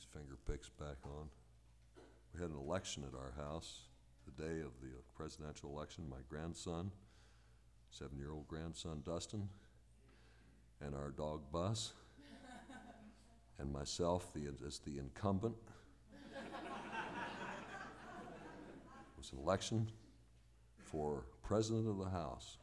these finger picks back on. We had an election at our house the day of the presidential election. My grandson, 7-year-old grandson Dustin, and our dog Buzz, and myself as the incumbent. It was an election for president of the House.